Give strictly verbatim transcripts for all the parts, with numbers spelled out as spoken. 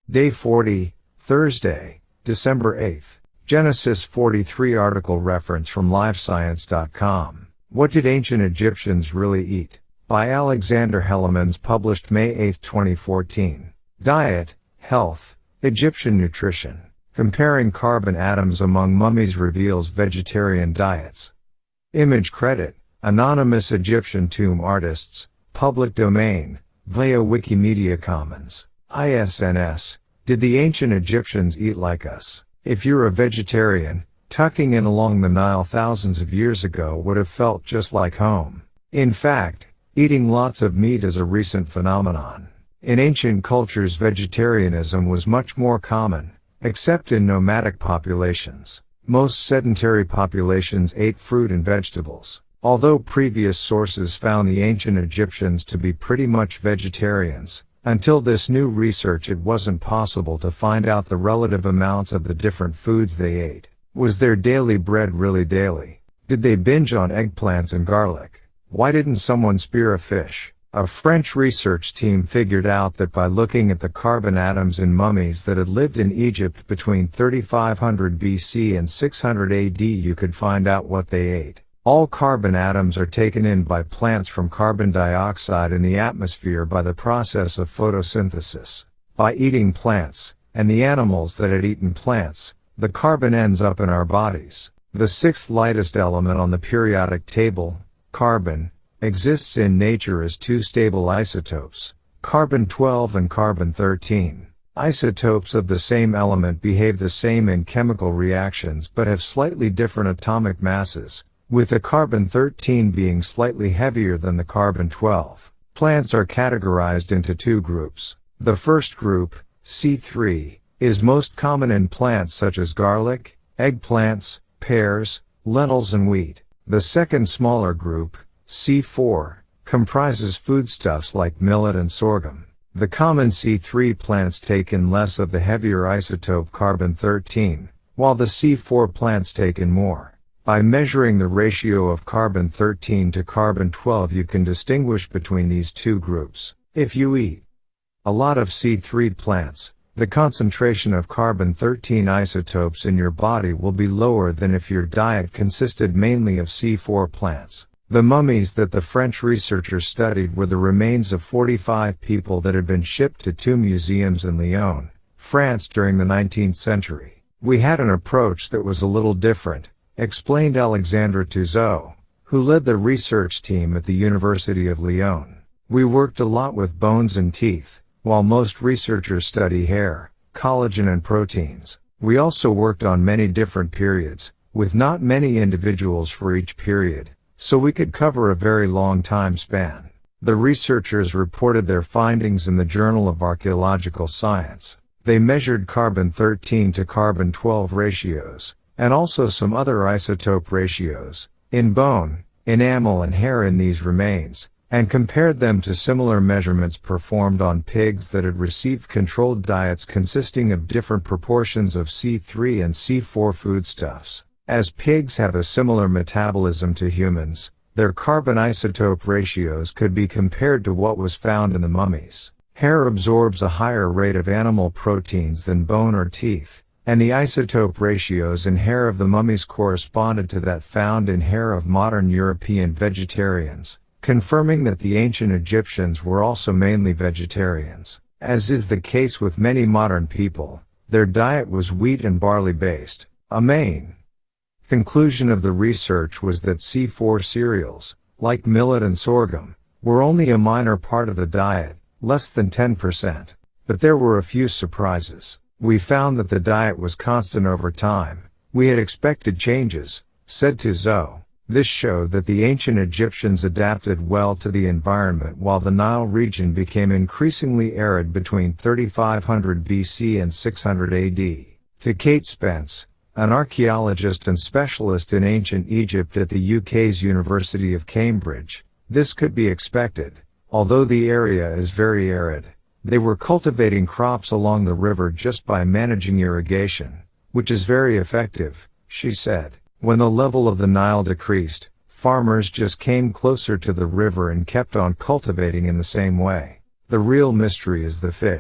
Day forty, Thursday, December eighth. Genesis forty-three article reference from live science dot com. What did ancient Egyptians really eat? By Alexander Hellemans, published May eighth, twenty fourteen. Diet, Health, Egyptian Nutrition. Comparing carbon atoms among mummies reveals vegetarian diets. Image credit, Anonymous Egyptian Tomb Artists, Public Domain, via Wikimedia Commons. I S N S, did the ancient Egyptians eat like us? If you're a vegetarian, tucking in along the Nile thousands of years ago would have felt just like home. In fact, eating lots of meat is a recent phenomenon. In ancient cultures, vegetarianism was much more common, except in nomadic populations. Most sedentary populations ate fruit and vegetables. Although previous sources found the ancient Egyptians to be pretty much vegetarians, until this new research it wasn't possible to find out the relative amounts of the different foods they ate. Was their daily bread really daily? Did they binge on eggplants and garlic? Why didn't someone spear a fish? A French research team figured out that by looking at the carbon atoms in mummies that had lived in Egypt between thirty-five hundred B C and six hundred A D you could find out what they ate. All carbon atoms are taken in by plants from carbon dioxide in the atmosphere by the process of photosynthesis. By eating plants, and the animals that had eaten plants, the carbon ends up in our bodies. The sixth lightest element on the periodic table, carbon, exists in nature as two stable isotopes, carbon twelve and carbon thirteen. Isotopes of the same element behave the same in chemical reactions but have slightly different atomic masses, with the carbon thirteen being slightly heavier than the carbon twelve. Plants are categorized into two groups. The first group, C three, is most common in plants such as garlic, eggplants, pears, lentils and wheat. The second smaller group, C four, comprises foodstuffs like millet and sorghum. The common C three plants take in less of the heavier isotope carbon thirteen, while the C four plants take in more. By measuring the ratio of carbon thirteen to carbon twelve you can distinguish between these two groups. If you eat a lot of C three plants, the concentration of carbon thirteen isotopes in your body will be lower than if your diet consisted mainly of C four plants. The mummies that the French researchers studied were the remains of forty-five people that had been shipped to two museums in Lyon, France during the nineteenth century. We had an approach that was a little different, explained Alexandre Touzeau, who led the research team at the University of Lyon. We worked a lot with bones and teeth, while most researchers study hair, collagen and proteins. We also worked on many different periods, with not many individuals for each period, so we could cover a very long time span. The researchers reported their findings in the Journal of Archaeological Science. They measured carbon thirteen to carbon twelve ratios, and also some other isotope ratios, in bone, enamel and hair in these remains, and compared them to similar measurements performed on pigs that had received controlled diets consisting of different proportions of C three and C four foodstuffs. As pigs have a similar metabolism to humans, their carbon isotope ratios could be compared to what was found in the mummies. Hair absorbs a higher rate of animal proteins than bone or teeth, and the isotope ratios in hair of the mummies corresponded to that found in hair of modern European vegetarians, confirming that the ancient Egyptians were also mainly vegetarians. As is the case with many modern people, their diet was wheat and barley based. A main conclusion of the research was that C four cereals, like millet and sorghum, were only a minor part of the diet, less than ten percent. But there were a few surprises. We found that the diet was constant over time. We had expected changes, said Touzeau. This showed that the ancient Egyptians adapted well to the environment while the Nile region became increasingly arid between thirty-five hundred B C and six hundred A D. To Kate Spence, an archaeologist and specialist in ancient Egypt at the U K's University of Cambridge, this could be expected. Although the area is very arid, they were cultivating crops along the river just by managing irrigation, which is very effective, she said. When the level of the Nile decreased, farmers just came closer to the river and kept on cultivating in the same way. The real mystery is the fish.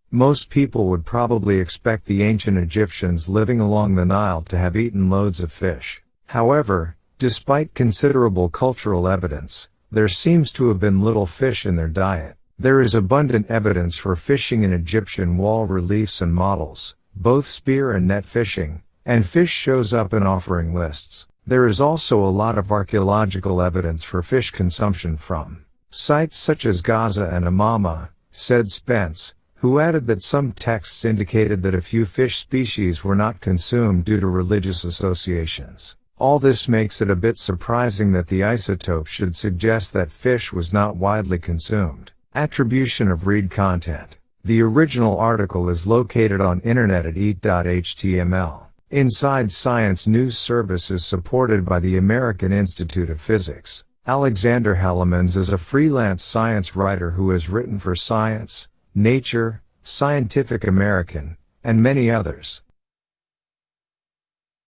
Most people would probably expect the ancient Egyptians living along the Nile to have eaten loads of fish. However, despite considerable cultural evidence, there seems to have been little fish in their diet. There is abundant evidence for fishing in Egyptian wall reliefs and models, both spear and net fishing, and fish shows up in offering lists. There is also a lot of archaeological evidence for fish consumption from sites such as Gaza and Amama, said Spence, who added that some texts indicated that a few fish species were not consumed due to religious associations. All this makes it a bit surprising that the isotope should suggest that fish was not widely consumed. Attribution of read content. The original article is located on internet at eat dot H T M L. Inside Science News Service is supported by the American Institute of Physics. Alexander Hellemans is a freelance science writer who has written for Science, Nature, Scientific American, and many others.